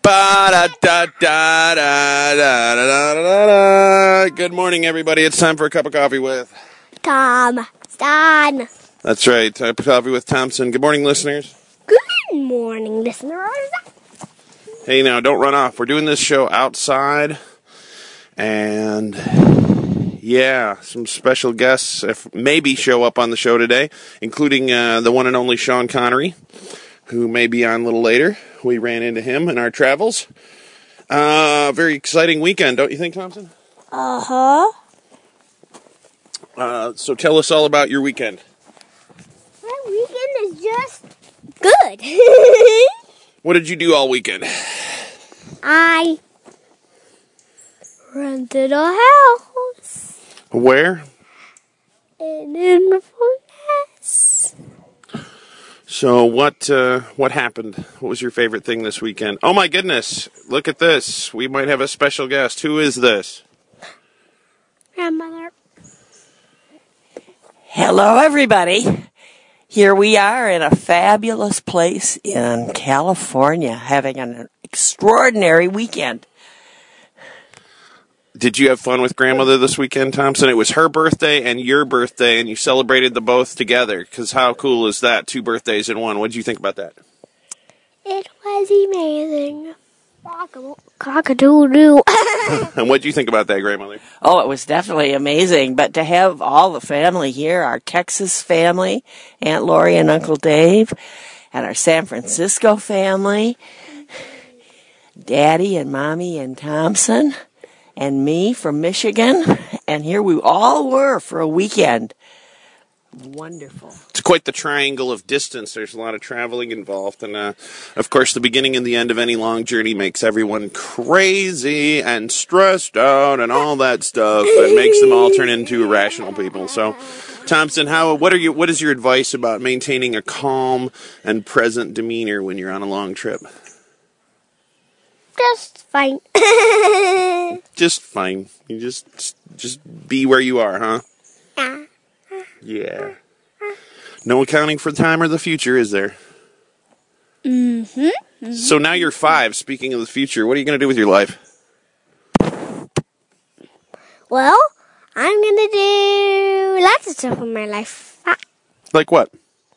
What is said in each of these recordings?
Ba-da-da-da-da-da-da-da-da. Good morning, everybody. It's time for a cup of coffee with Thompson. That's right, cup of coffee with Thompson. Good morning, listeners. Good morning, listeners. Hey, now, don't run off. We're doing this show outside, and yeah, some special guests maybe show up on the show today, including the one and only Sean Connery, who may be on a little later. We ran into him in our travels. Very exciting weekend, don't you think, Thompson? Uh-huh. So tell us all about your weekend. My weekend is just good. What did you do all weekend? I rented a house Where? in Inverness. So what happened? What was your favorite thing this weekend? Oh my goodness, look at this. We might have a special guest. Who is this? Grandmother. Hello, everybody. Here we are in a fabulous place in California, having an extraordinary weekend. Did you have fun with grandmother this weekend, Thompson? It was her birthday and your birthday, and you celebrated them both together. Because how cool is that? 2 birthdays in one. What did you think about that? It was amazing. Cock-a-doodle-doo. And what did you think about that, grandmother? Oh, it was definitely amazing. But to have all the family here, our Texas family, Aunt Lori and Uncle Dave, and our San Francisco family, Daddy and Mommy and Thompson, and me from Michigan, and here we all were for a weekend. Wonderful. It's quite the triangle of distance. There's a lot of traveling involved. And, of course, the beginning and the end of any long journey makes everyone crazy and stressed out and all that stuff. It makes them all turn into irrational people. So, Thompson, what is your advice about maintaining a calm and present demeanor when you're on a long trip? Just fine. Just fine. You just be where you are, huh? Yeah. Yeah. No accounting for time or the future, is there? Mm-hmm. So now you're 5. Speaking of the future, what are you going to do with your life? Well, I'm gonna do lots of stuff in my life. Like what?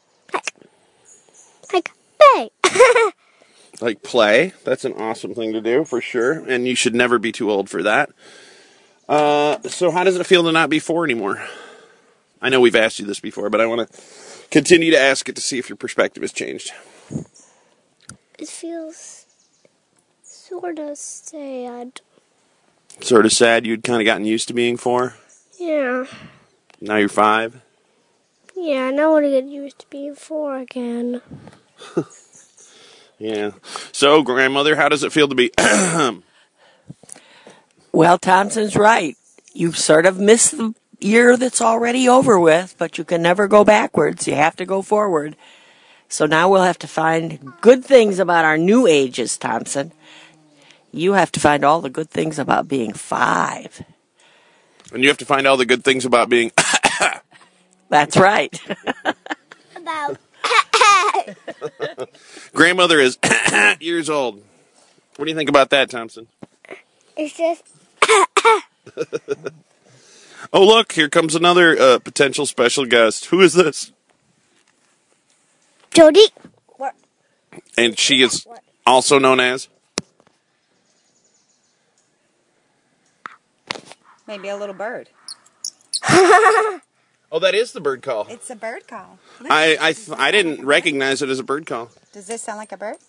Like play. Like play. That's an awesome thing to do, for sure. And you should never be too old for that. So how does it feel to not be 4 anymore? I know we've asked you this before, but I want to continue to ask it to see if your perspective has changed. It feels sort of sad. Sort of sad you'd kind of gotten used to being 4? Yeah. Now you're 5? Yeah, I don't want to get used to being 4 again. Yeah. So, grandmother, how does it feel to be... Well, Thompson's right. You've sort of missed the year that's already over with, but you can never go backwards. You have to go forward. So now we'll have to find good things about our new ages, Thompson. You have to find all the good things about being 5. And you have to find all the good things about being... That's right. About Grandmother is years old. What do you think about that, Thompson? it's just Oh, look, here comes another potential special guest. Who is this? Jody. And she is also known as? Maybe a little bird. Oh, that is the bird call. It's a bird call. I didn't recognize it as a bird call. Does this sound like a bird?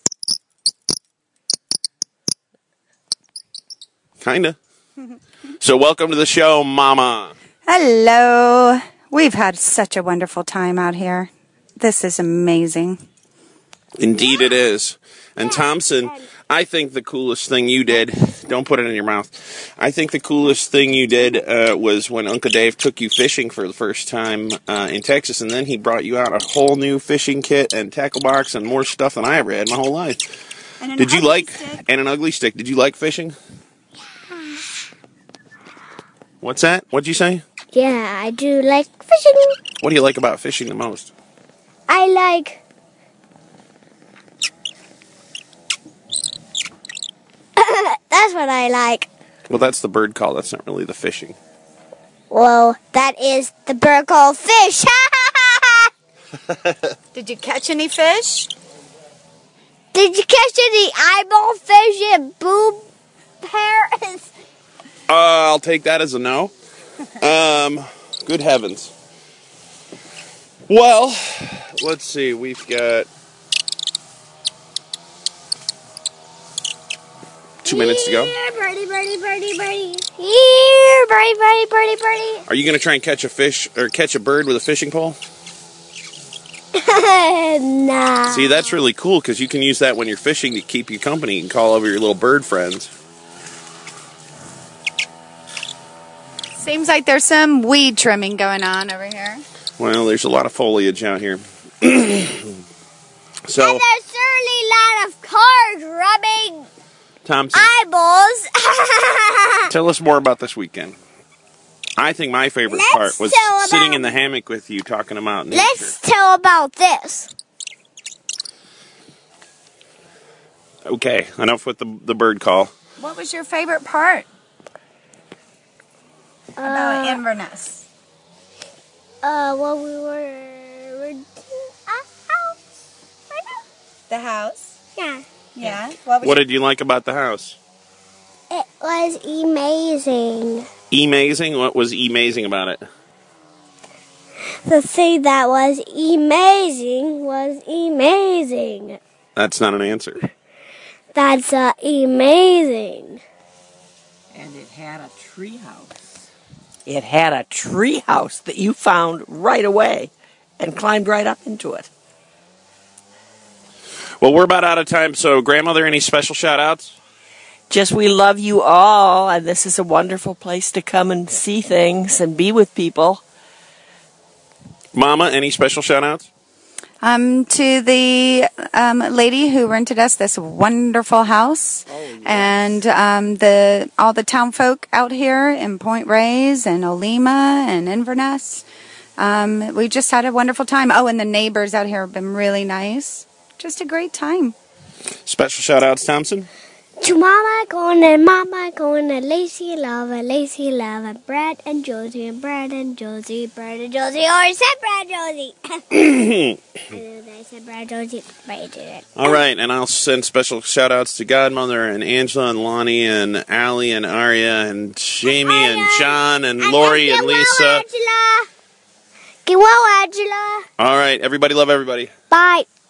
Kinda. So welcome to the show, Mama. Hello. We've had such a wonderful time out here. This is amazing. Indeed it is. And Thompson, I think the coolest thing you did, don't put it in your mouth, I think the coolest thing you did was when Uncle Dave took you fishing for the first time in Texas, and then he brought you out a whole new fishing kit and tackle box and more stuff than I ever had in my whole life. And Did you like, and an ugly stick, did you like fishing? What's that? What'd you say? Yeah, I do like fishing. What do you like about fishing the most? I like That's what I like. Well, that's the bird call. That's not really the fishing. Well, that is the bird called fish. Did you catch any fish? Did you catch any eyeball fish and boob parrots? I'll take that as a no. Good heavens. Well, let's see. We've got 2 minutes to go. Here, birdie, birdie, birdie, birdie. Here, birdie, birdie, birdie, birdie. Are you going to try and catch a fish or catch a bird with a fishing pole? No. See, that's really cool because you can use that when you're fishing to keep you company and call over your little bird friends. Seems like there's some weed trimming going on over here. Well, there's a lot of foliage out here. So, And there's certainly a lot of cars rubbing Thompson, eyeballs. tell us more about this weekend. I think my favorite part was sitting in the hammock with you talking about nature. Let's tell about this. Okay, enough with the bird call. What was your favorite part about Inverness? Well, we were a house. Right now? The house. Yeah. Yeah. What did you like about the house? It was amazing. Amazing? What was amazing about it? The thing that was amazing was amazing. That's not an answer. That's amazing. And it had a tree house. It had a tree house that you found right away and climbed right up into it. Well, we're about out of time, so grandmother, any special shout-outs? Just we love you all, and this is a wonderful place to come and see things and be with people. Mama, any special shout-outs? To the lady who rented us this wonderful house, and all the town folk out here in Point Reyes and Olema and Inverness. We just had a wonderful time. Oh, and the neighbors out here have been really nice. Just a great time. Special shout-outs, Thompson? To Mama going to Lacey Love, Brad and Josie, Brad and Josie, or I said Brad Josie. I said Brad Josie, but I did it. All right, and I'll send special shout-outs to Godmother and Angela and Lonnie and Allie and Aria and Jamie and John and Lori and Lisa. Get well, Angela. All right, everybody love everybody. Bye.